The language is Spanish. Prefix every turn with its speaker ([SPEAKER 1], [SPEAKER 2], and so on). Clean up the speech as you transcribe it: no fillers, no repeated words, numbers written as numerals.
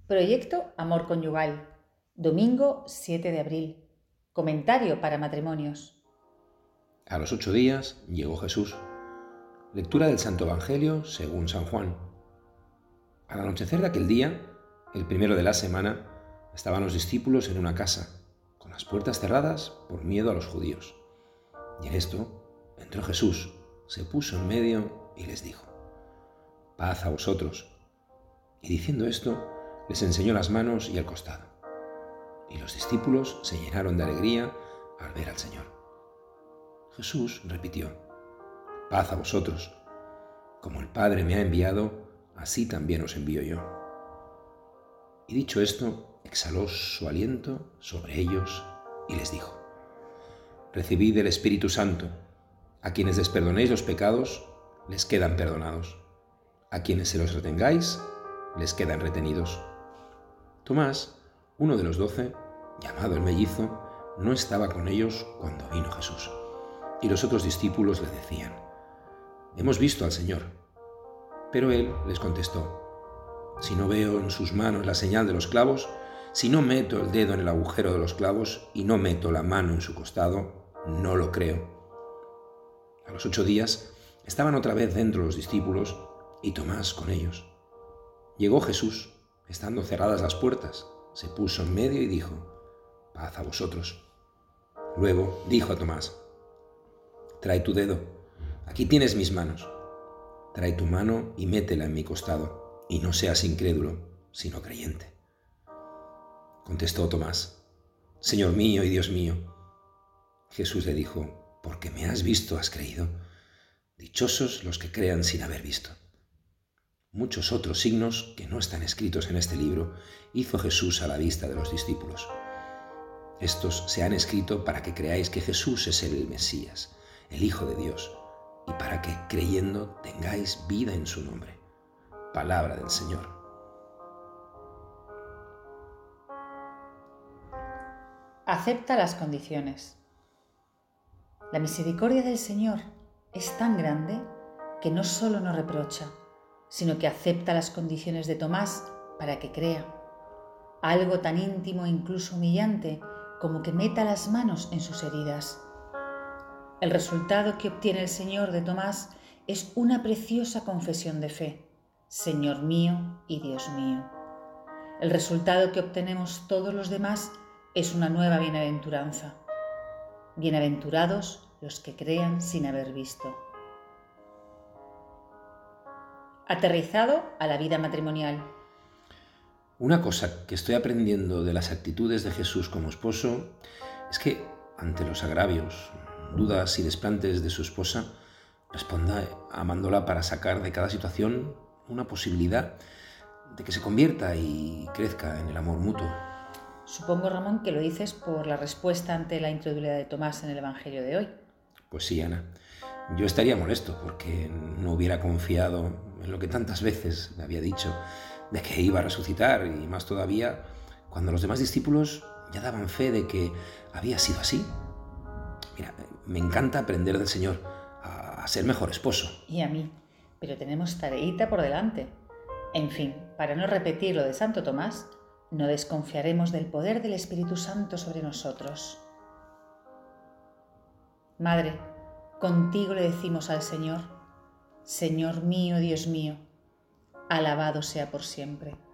[SPEAKER 1] Proyecto Amor Conyugal. Domingo 7 de abril. Comentario para matrimonios.
[SPEAKER 2] A los 8 días llegó Jesús. Lectura del Santo Evangelio según San Juan. Al anochecer de aquel día, el primero de la semana, estaban los discípulos en una casa, con las puertas cerradas por miedo a los judíos. Y en esto entró Jesús, se puso en medio y les dijo: «Paz a vosotros». Y diciendo esto, les enseñó las manos y el costado. Y los discípulos se llenaron de alegría al ver al Señor. Jesús repitió: «Paz a vosotros. Como el Padre me ha enviado, así también os envío yo». Y dicho esto, exhaló su aliento sobre ellos y les dijo: «Recibid el Espíritu Santo. A quienes les perdonéis los pecados, les quedan perdonados. A quienes se los retengáis, les quedan retenidos». Tomás, uno de los 12, llamado el mellizo, no estaba con ellos cuando vino Jesús. Y los otros discípulos le decían: «Hemos visto al Señor». Pero él les contestó: «Si no veo en sus manos la señal de los clavos, si no meto el dedo en el agujero de los clavos y no meto la mano en su costado, no lo creo». A los 8 días estaban otra vez dentro los discípulos y Tomás con ellos. Llegó Jesús, estando cerradas las puertas, se puso en medio y dijo: «Paz a vosotros». Luego dijo a Tomás: «Trae tu dedo, aquí tienes mis manos. Trae tu mano y métela en mi costado, y no seas incrédulo, sino creyente». Contestó Tomás: «Señor mío y Dios mío». Jesús le dijo: «Porque me has visto, has creído. Dichosos los que crean sin haber visto». Muchos otros signos que no están escritos en este libro hizo Jesús a la vista de los discípulos. Estos se han escrito para que creáis que Jesús es el Mesías, el Hijo de Dios, y para que, creyendo, tengáis vida en su nombre. Palabra del Señor.
[SPEAKER 1] Acepta las condiciones. La misericordia del Señor es tan grande que no solo no reprocha, sino que acepta las condiciones de Tomás para que crea. Algo tan íntimo e incluso humillante como que meta las manos en sus heridas. El resultado que obtiene el Señor de Tomás es una preciosa confesión de fe: Señor mío y Dios mío. El resultado que obtenemos todos los demás es una nueva bienaventuranza. Bienaventurados los que crean sin haber visto. Aterrizado a la vida matrimonial.
[SPEAKER 2] Una cosa que estoy aprendiendo de las actitudes de Jesús como esposo es que, ante los agravios, dudas y desplantes de su esposa, responda amándola para sacar de cada situación una posibilidad de que se convierta y crezca en el amor mutuo.
[SPEAKER 1] Supongo, Ramón, que lo dices por la respuesta ante la incredulidad de Tomás en el Evangelio de hoy.
[SPEAKER 2] Pues sí, Ana. Yo estaría molesto porque no hubiera confiado en lo que tantas veces me había dicho, de que iba a resucitar, y más todavía cuando los demás discípulos ya daban fe de que había sido así. Mira, me encanta aprender del Señor a ser mejor esposo.
[SPEAKER 1] Y a mí, pero tenemos tareita por delante. En fin, para no repetir lo de Santo Tomás, no desconfiaremos del poder del Espíritu Santo sobre nosotros. Madre, contigo le decimos al Señor: Señor mío, Dios mío, alabado sea por siempre.